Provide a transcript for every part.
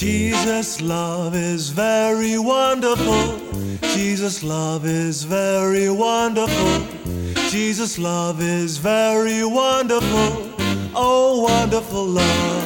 Jesus' love is very wonderful. Jesus' love is very wonderful. Jesus' love is very wonderful. Oh, wonderful love.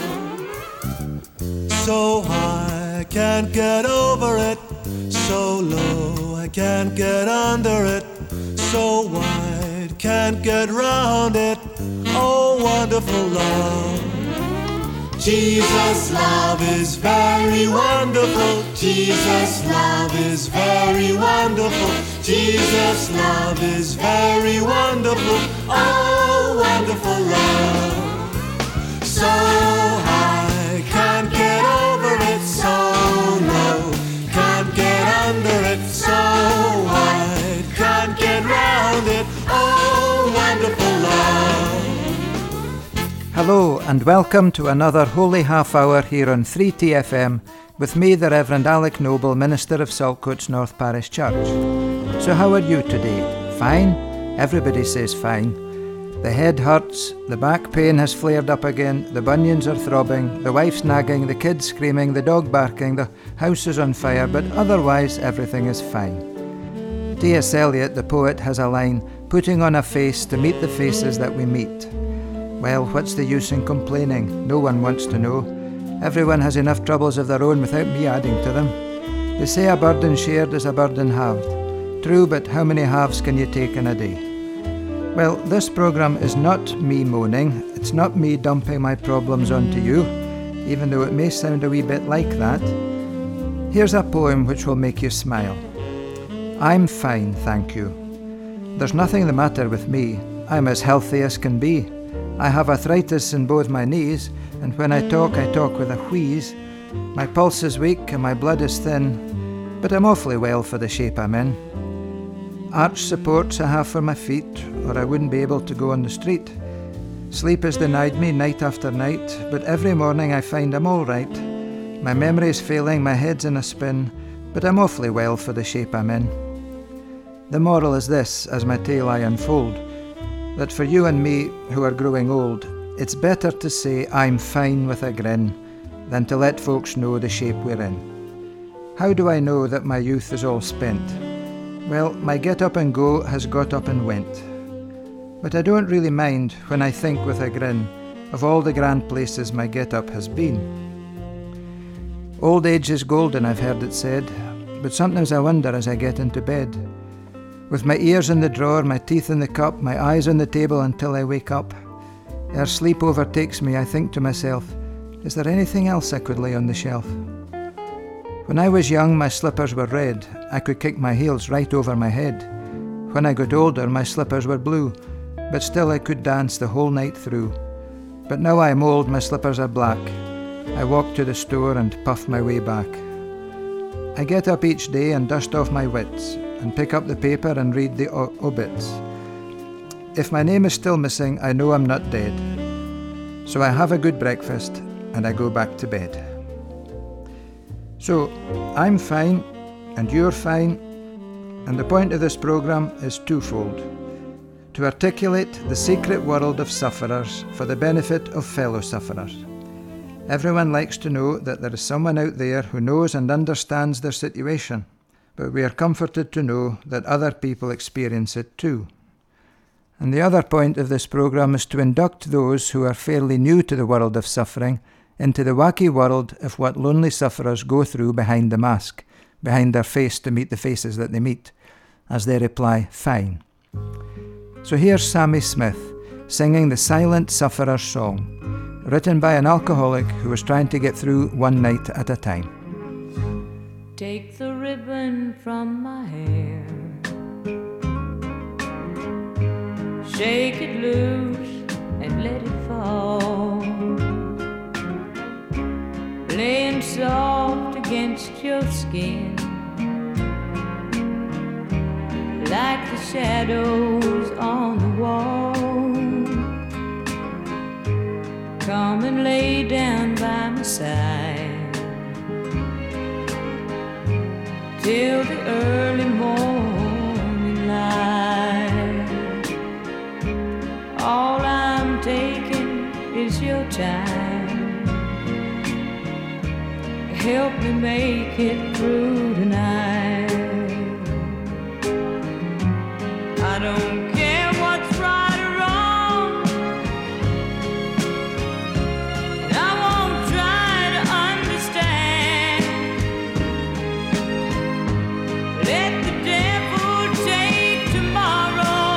So high, I can't get over it. So low, I can't get under it. So wide, can't get round it. Oh, wonderful love. Jesus' love is very wonderful. Jesus' love is very wonderful. Jesus' love is very wonderful. Oh, wonderful love. So high, can't get over it. So low, can't get under it. So wide, can't get round it. Oh, wonderful love. Hello and welcome to another Holy Half Hour here on 3TFM with me, the Reverend Alec Noble, Minister of Saltcoats North Parish Church. So how are you today? Fine? Everybody says fine. The head hurts, the back pain has flared up again, the bunions are throbbing, the wife's nagging, the kids screaming, the dog barking, the house is on fire, but otherwise everything is fine. T.S. Eliot, the poet, has a line, putting on a face to meet the faces that we meet. Well, what's the use in complaining? No one wants to know. Everyone has enough troubles of their own without me adding to them. They say a burden shared is a burden halved. True, but how many halves can you take in a day? Well, this programme is not me moaning. It's not me dumping my problems onto you, even though it may sound a wee bit like that. Here's a poem which will make you smile. I'm fine, thank you. There's nothing the matter with me. I'm as healthy as can be. I have arthritis in both my knees, and when I talk with a wheeze. My pulse is weak and my blood is thin, but I'm awfully well for the shape I'm in. Arch supports I have for my feet, or I wouldn't be able to go on the street. Sleep is denied me night after night, but every morning I find I'm all right. My memory's failing, my head's in a spin, but I'm awfully well for the shape I'm in. The moral is this, as my tale I unfold, that for you and me, who are growing old, it's better to say I'm fine with a grin than to let folks know the shape we're in. How do I know that my youth is all spent? Well, my get up and go has got up and went. But I don't really mind when I think with a grin of all the grand places my get up has been. Old age is golden, I've heard it said, but sometimes I wonder as I get into bed. With my ears in the drawer, my teeth in the cup, my eyes on the table until I wake up. Ere sleep overtakes me, I think to myself, is there anything else I could lay on the shelf? When I was young, my slippers were red. I could kick my heels right over my head. When I got older, my slippers were blue, but still I could dance the whole night through. But now I am old, my slippers are black. I walk to the store and puff my way back. I get up each day and dust off my wits, and pick up the paper and read the obits. If my name is still missing, I know I'm not dead. So I have a good breakfast and I go back to bed. So, I'm fine and you're fine, and the point of this programme is twofold. To articulate the secret world of sufferers for the benefit of fellow sufferers. Everyone likes to know that there is someone out there who knows and understands their situation, but we are comforted to know that other people experience it too. And the other point of this programme is to induct those who are fairly new to the world of suffering into the wacky world of what lonely sufferers go through behind the mask, behind their face to meet the faces that they meet, as they reply, fine. So here's Sammy Smith singing the Silent Sufferer's Song, written by an alcoholic who was trying to get through one night at a time. Take the ribbon from my hair, shake it loose and let it fall, laying soft against your skin, like the shadows on the wall. Come and lay down by my side till the early morning light. All I'm taking is your time. help me make it through tonight. I don't care what's right or wrong, and I won't try to understand. Let the devil take tomorrow.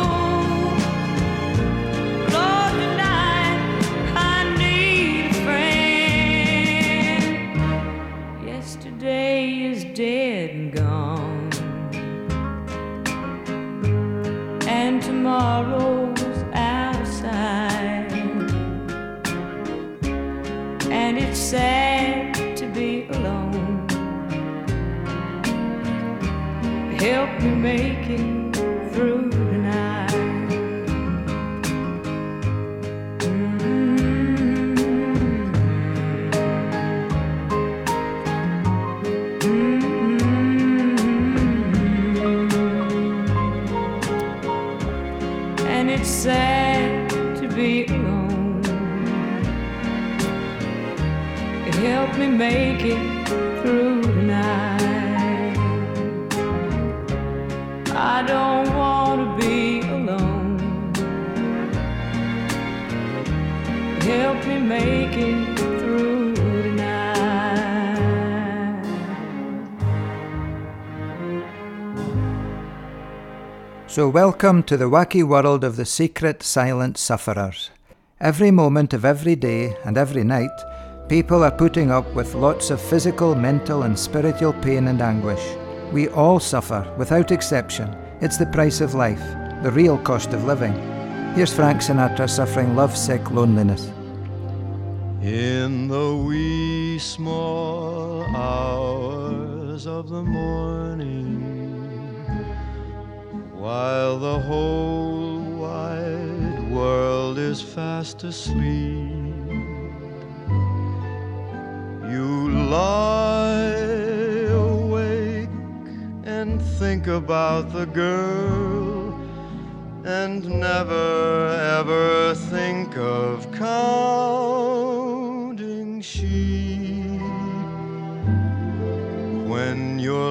Lord, tonight I need a friend. Yesterday is dead and gone, and tomorrow's out of sight. And it's sad to be alone. Help me make it through tonight. And it's sad to be alone. Help me make it through tonight. I don't want to be alone. Help me make it through tonight. So welcome to the wacky world of the secret silent sufferers. Every moment of every day and every night, people are putting up with lots of physical, mental and spiritual pain and anguish. We all suffer, without exception. It's the price of life, the real cost of living. Here's Frank Sinatra suffering lovesick loneliness. In the wee small hours of the morning, while the whole wide world is fast asleep, you lie awake and think about the girl, and never ever think of counting sheep. When your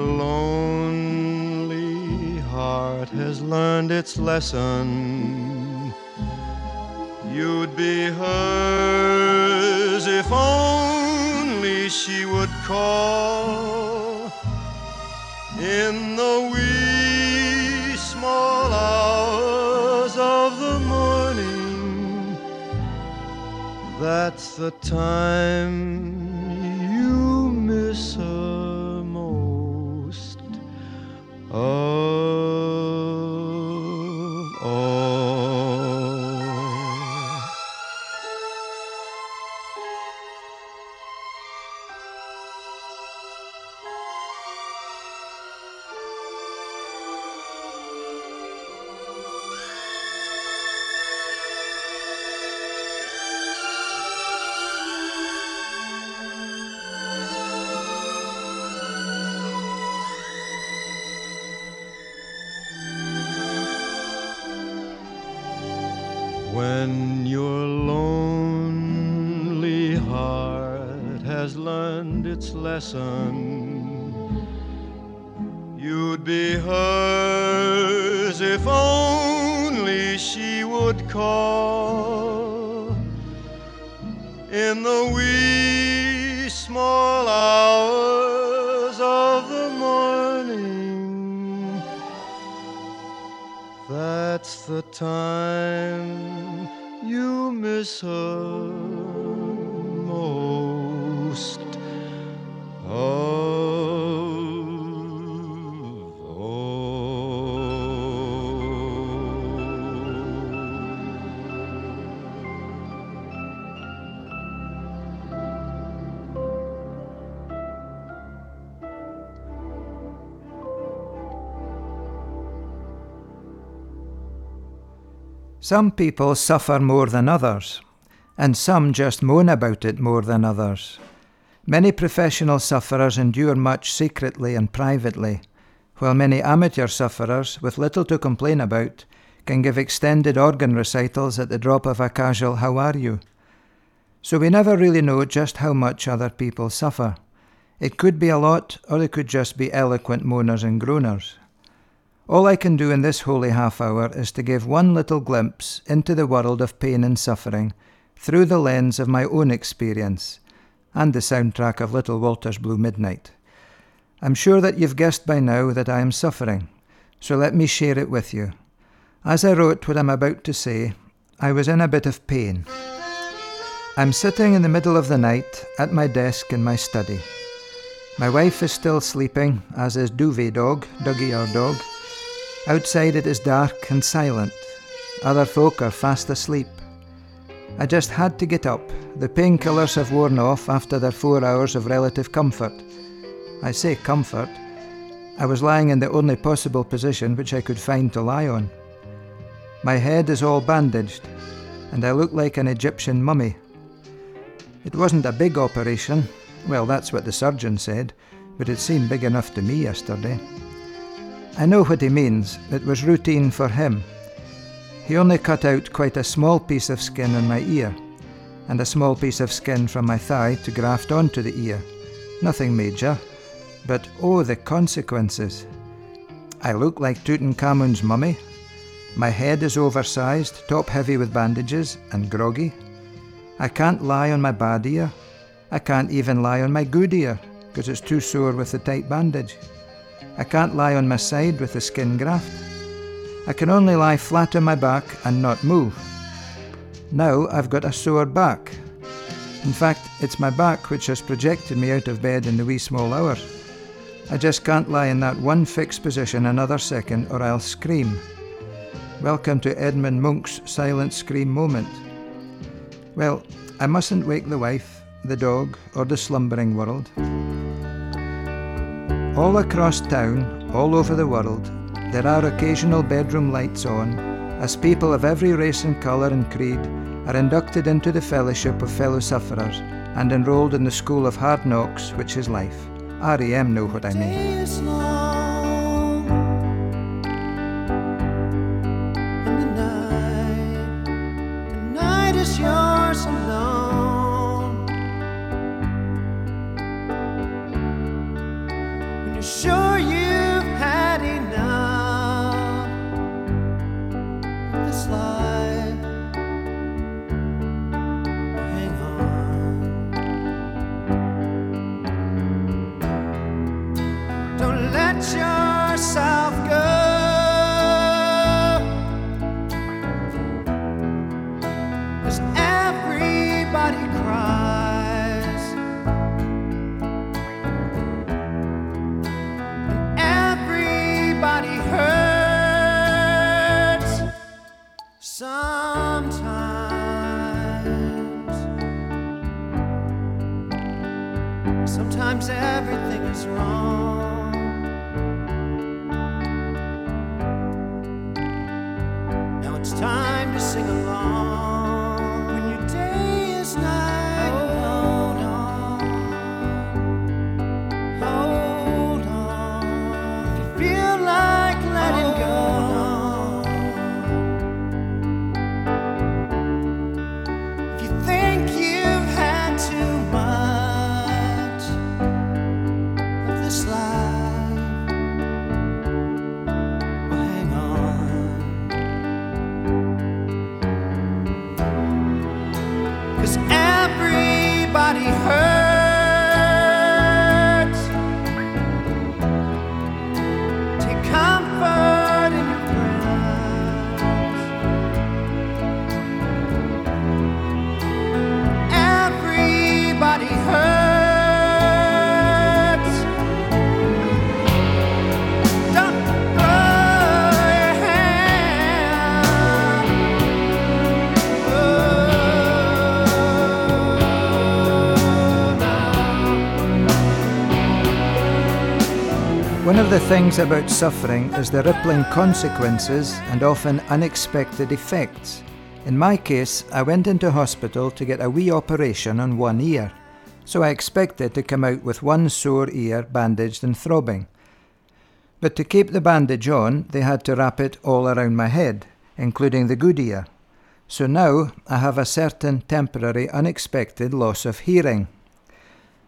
lonely heart has learned its lesson, you'd be hers if only she would call. In the wee small hours of the morning, that's the time you miss her most of all. When your lonely heart has learned its lesson, you'd be hers if only she would call. In the wee small hours of the morning, that's the time you miss her most of Some people suffer more than others, and some just moan about it more than others. Many professional sufferers endure much secretly and privately, while many amateur sufferers, with little to complain about, can give extended organ recitals at the drop of a casual "How are you?" So we never really know just how much other people suffer. It could be a lot, or it could just be eloquent moaners and groaners. All I can do in this holy half hour is to give one little glimpse into the world of pain and suffering through the lens of my own experience and the soundtrack of Little Walter's Blue Midnight. I'm sure that you've guessed by now that I am suffering, so let me share it with you. As I wrote what I'm about to say, I was in a bit of pain. I'm sitting in the middle of the night at my desk in my study. My wife is still sleeping, as is Duvet Dog, Dougie our dog. Outside it is dark and silent. Other folk are fast asleep. I just had to get up. The painkillers have worn off after their 4 hours of relative comfort. I say comfort. I was lying in the only possible position which I could find to lie on. My head is all bandaged, and I look like an Egyptian mummy. It wasn't a big operation. Well, that's what the surgeon said, but it seemed big enough to me yesterday. I know what he means. It was routine for him. He only cut out quite a small piece of skin on my ear, and a small piece of skin from my thigh to graft onto the ear. Nothing major, but oh, the consequences. I look like Tutankhamun's mummy. My head is oversized, top-heavy with bandages, and groggy. I can't lie on my bad ear. I can't even lie on my good ear, because it's too sore with the tight bandage. I can't lie on my side with the skin graft. I can only lie flat on my back and not move. Now I've got a sore back. In fact, it's my back which has projected me out of bed in the wee small hours. I just can't lie in that one fixed position another second or I'll scream. Welcome to Edmund Munch's silent scream moment. Well, I mustn't wake the wife, the dog, or the slumbering world. All across town, all over the world, there are occasional bedroom lights on, as people of every race and colour and creed are inducted into the fellowship of fellow sufferers and enrolled in the school of hard knocks, which is life. R.E.M. know what I mean. Yours alone. When you're sure you've had enough of this life, hang on. Don't let yourself go. Everybody cries, and everybody hurts sometimes. Sometimes everything is wrong. Now it's time to sing along. Everybody hurts. Take comfort in your friends. Everybody hurts. Don't throw your hand. One of the things about suffering is the rippling consequences and often unexpected effects. In my case, I went into hospital to get a wee operation on one ear, so I expected to come out with one sore ear bandaged and throbbing. But to keep the bandage on, they had to wrap it all around my head, including the good ear. So now I have a certain temporary unexpected loss of hearing.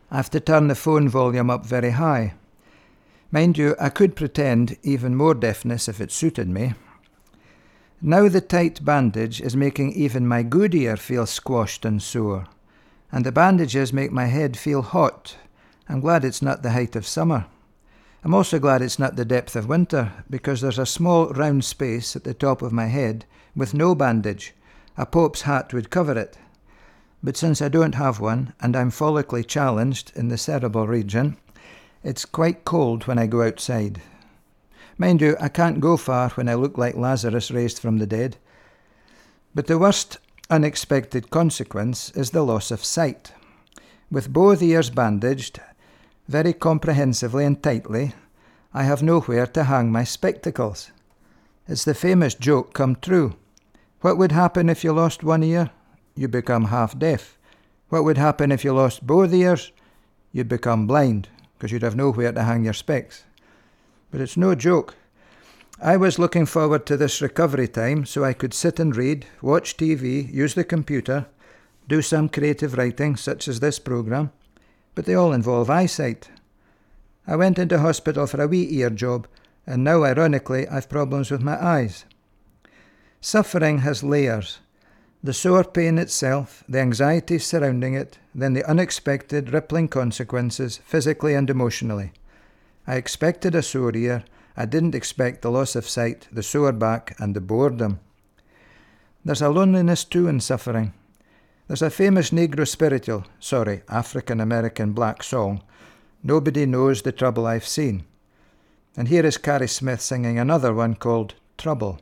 I have to turn the phone volume up very high. Mind you, I could pretend even more deafness if it suited me. Now the tight bandage is making even my good ear feel squashed and sore, and the bandages make my head feel hot. I'm glad it's not the height of summer. I'm also glad it's not the depth of winter, because there's a small round space at the top of my head with no bandage. A Pope's hat would cover it. But since I don't have one, and I'm follically challenged in the cerebral region, it's quite cold when I go outside. Mind you, I can't go far when I look like Lazarus raised from the dead. But the worst unexpected consequence is the loss of sight. With both ears bandaged, very comprehensively and tightly, I have nowhere to hang my spectacles. It's the famous joke come true. What would happen if you lost one ear? You become half deaf. What would happen if you lost both ears? You'd become blind, because you'd have nowhere to hang your specs. But it's no joke. I was looking forward to this recovery time so I could sit and read, watch TV, use the computer, do some creative writing such as this programme, but they all involve eyesight. I went into hospital for a wee ear job, and now ironically I've problems with my eyes. Suffering has layers. The sore pain itself, the anxiety surrounding it, then the unexpected rippling consequences physically and emotionally. I expected a sore ear. I didn't expect the loss of sight, the sore back, and the boredom. There's a loneliness too in suffering. There's a famous African-American black song, Nobody Knows the Trouble I've Seen. And here is Carrie Smith singing another one called Trouble.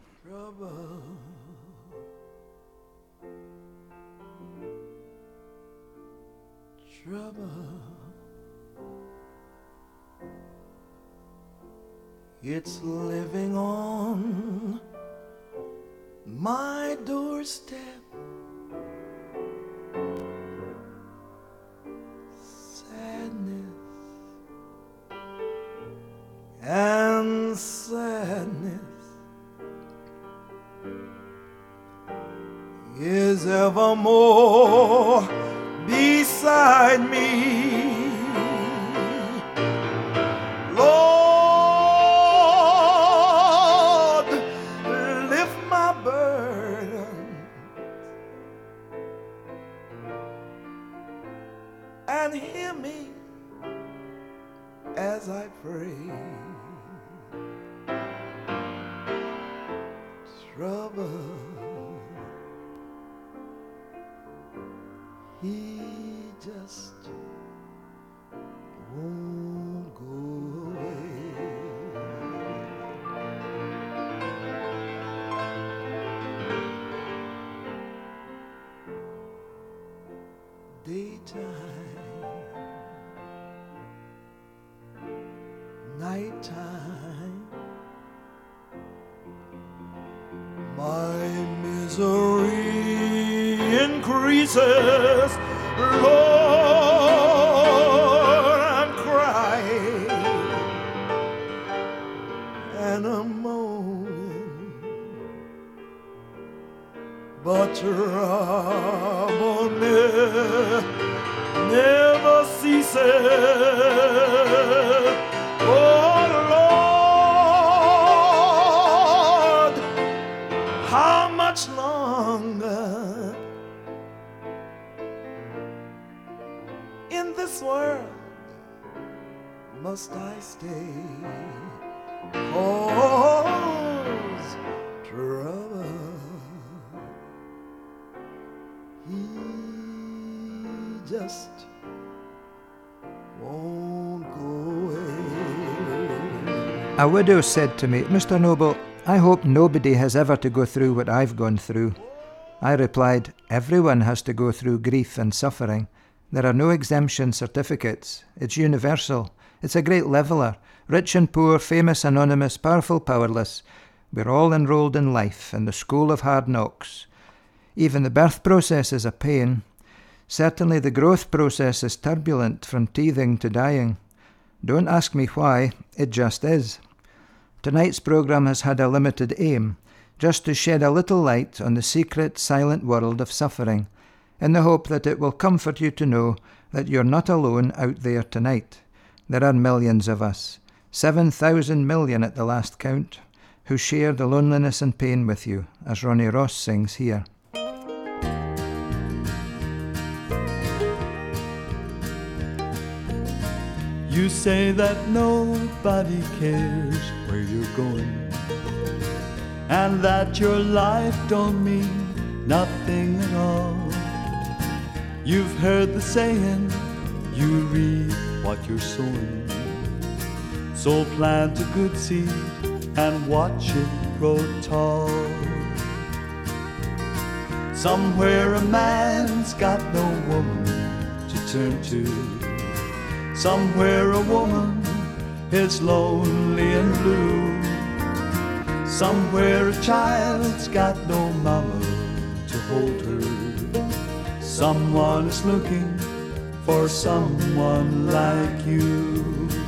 Trouble. It's living on my doorstep. Sadness and sadness is evermore beside me. Lord, lift my burden and hear me as I pray. Trouble, he just won't go away. Daytime, nighttime, my misery increases. Lord, I'm crying and I'm moaning, but trouble never ceases. Oh Lord, how much longer in this world must I stay? 'Cause trouble, he just won't go away. A widow said to me, Mr. Noble, I hope nobody has ever to go through what I've gone through. I replied, everyone has to go through grief and suffering. There are no exemption certificates. It's universal. It's a great leveller. Rich and poor, famous, anonymous, powerful, powerless. We're all enrolled in life, in the school of hard knocks. Even the birth process is a pain. Certainly the growth process is turbulent from teething to dying. Don't ask me why, it just is. Tonight's programme has had a limited aim, just to shed a little light on the secret, silent world of suffering. in the hope that it will comfort you to know that you're not alone out there tonight. There are millions of us, 7,000 million at the last count, who share the loneliness and pain with you, as Ronnie Ross sings here. You say that nobody cares where you're going, and that your life don't mean nothing at all. You've heard the saying, you reap what you're sowing. So plant a good seed and watch it grow tall. Somewhere a man's got no woman to turn to. Somewhere a woman is lonely and blue. Somewhere a child's got no mama to hold her. Someone is looking for someone like you.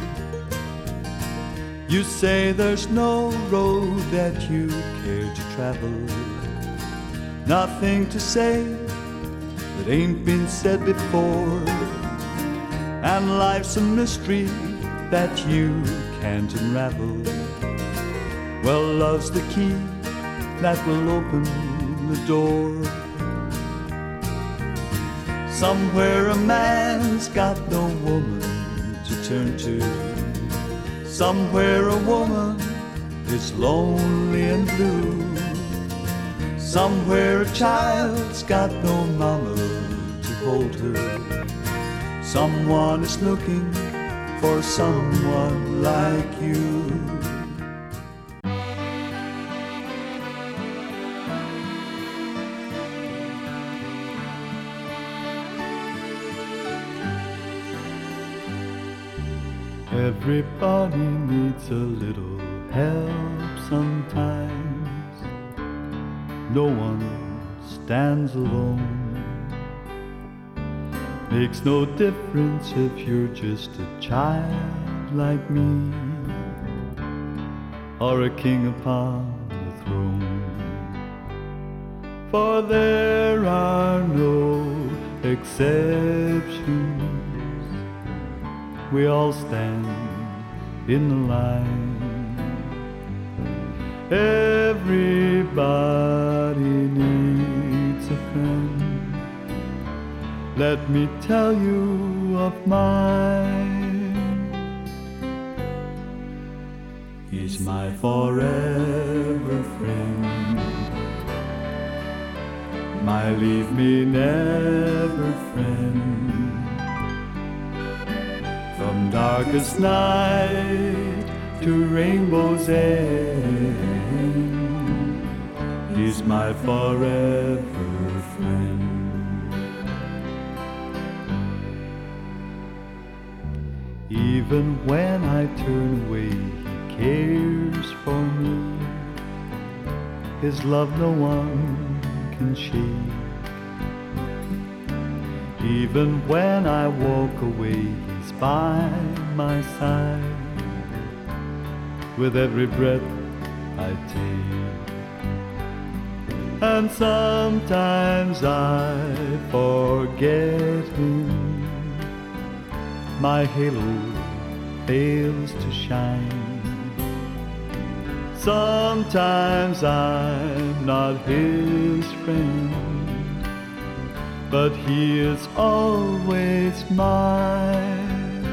You say there's no road that you care to travel, nothing to say that ain't been said before, and life's a mystery that you can't unravel. Well, love's the key that will open the door. Somewhere a man's got no woman to turn to. Somewhere a woman is lonely and blue. Somewhere a child's got no mama to hold her. Someone is looking for someone like you. Everybody needs a little help sometimes. No one stands alone. Makes no difference if you're just a child like me, or a king upon the throne. For there are no exceptions. We all stand in the line. Everybody needs a friend. Let me tell you of mine. He's my forever friend, my leave me never friend. From darkest night to rainbow's end, he's my forever friend. Even when I turn away, he cares for me. His love no one can shake. Even when I walk away, he's by my side. With every breath I take. And sometimes I forget him. My halo fails to shine. Sometimes I'm not his friend, but he is always mine.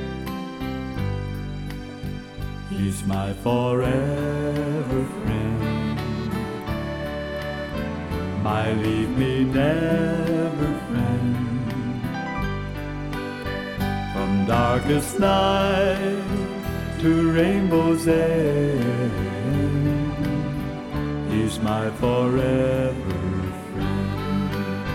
He's my forever friend, my leave me never friend. From darkest night to rainbow's end, he's my forever friend.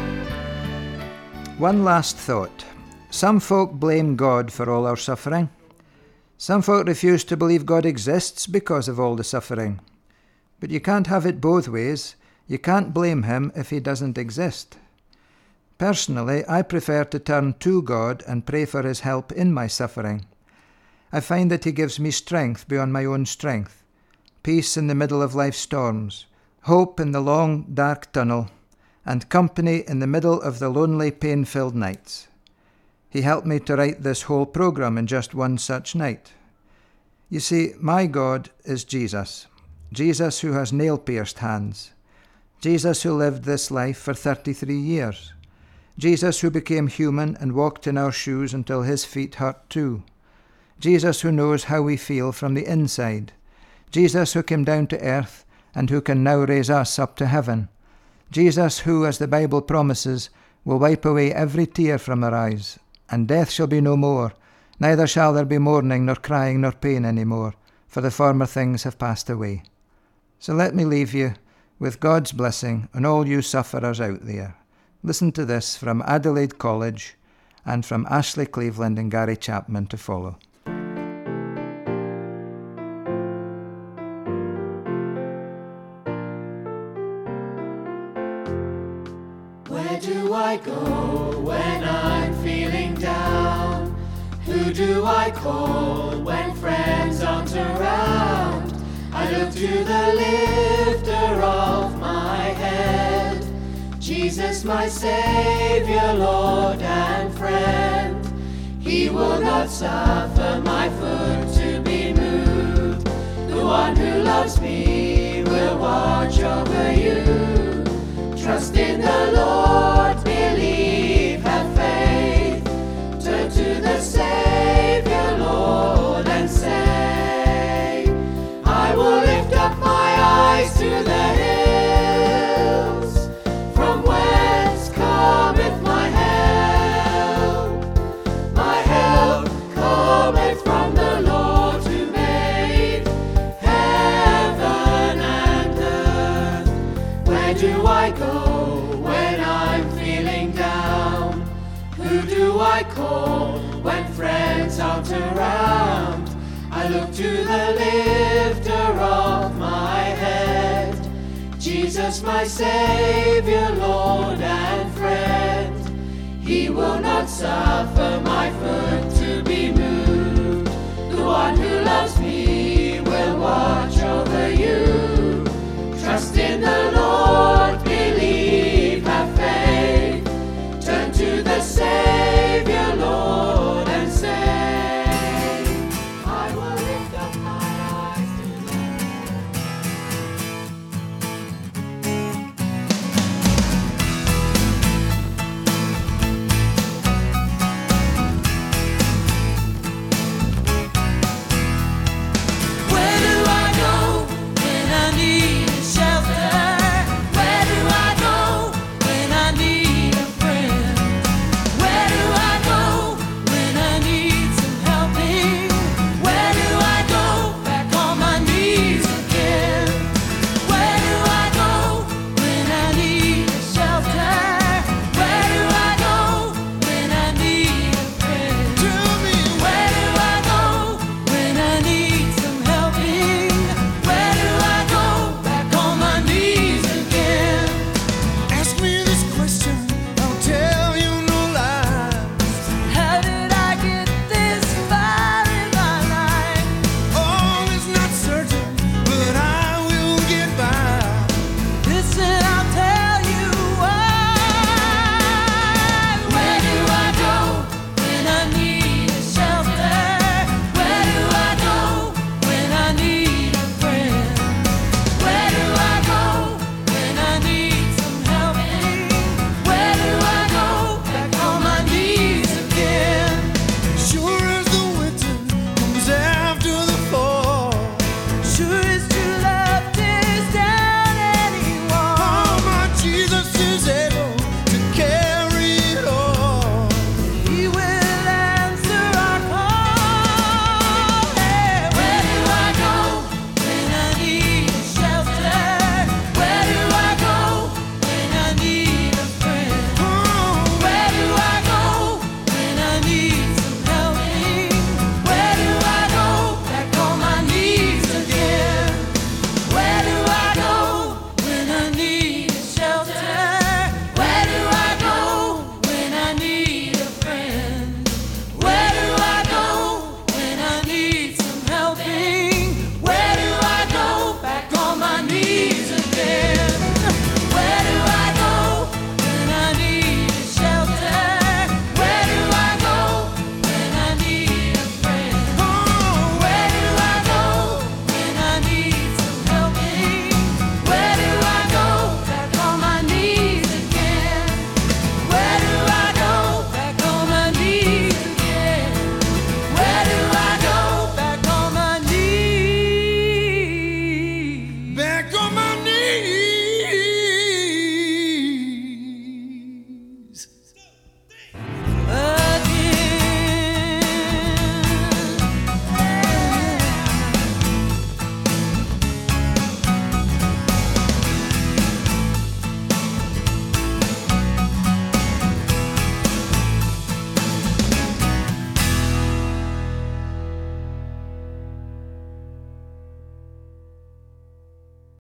One last thought. Some folk blame God for all our suffering. Some folk refuse to believe God exists because of all the suffering. But you can't have it both ways. You can't blame him if he doesn't exist. Personally, I prefer to turn to God and pray for his help in my suffering. I find that he gives me strength beyond my own strength, peace in the middle of life's storms, hope in the long, dark tunnel, and company in the middle of the lonely, pain-filled nights. He helped me to write this whole program in just one such night. You see, my God is Jesus. Jesus who has nail-pierced hands. Jesus who lived this life for 33 years. Jesus who became human and walked in our shoes until his feet hurt too. Jesus who knows how we feel from the inside. Jesus who came down to earth and who can now raise us up to heaven. Jesus who, as the Bible promises, will wipe away every tear from our eyes, and death shall be no more, neither shall there be mourning, nor crying, nor pain any more, for the former things have passed away. So let me leave you with God's blessing on all you sufferers out there. Listen to this from Adelaide College and from Ashley Cleveland and Gary Chapman to follow. Where do I go when I'm feeling down? Who do I call when friends aren't around? I look to the lifter of my head, Jesus my Saviour, Lord and friend. He will not suffer my foot to be moved. The one who loves me will watch over you. Trust in the Lord, believe, have faith. Turn to the Saviour, Lord, and say, I will lift up my eyes to the hills, from whence cometh my help. My help cometh from the Lord who made heaven and earth. Where do I go when I'm feeling down? Who do I call when friends aren't around? I look to the lifter of my head, Jesus my Saviour, Lord and friend. He will not suffer my foot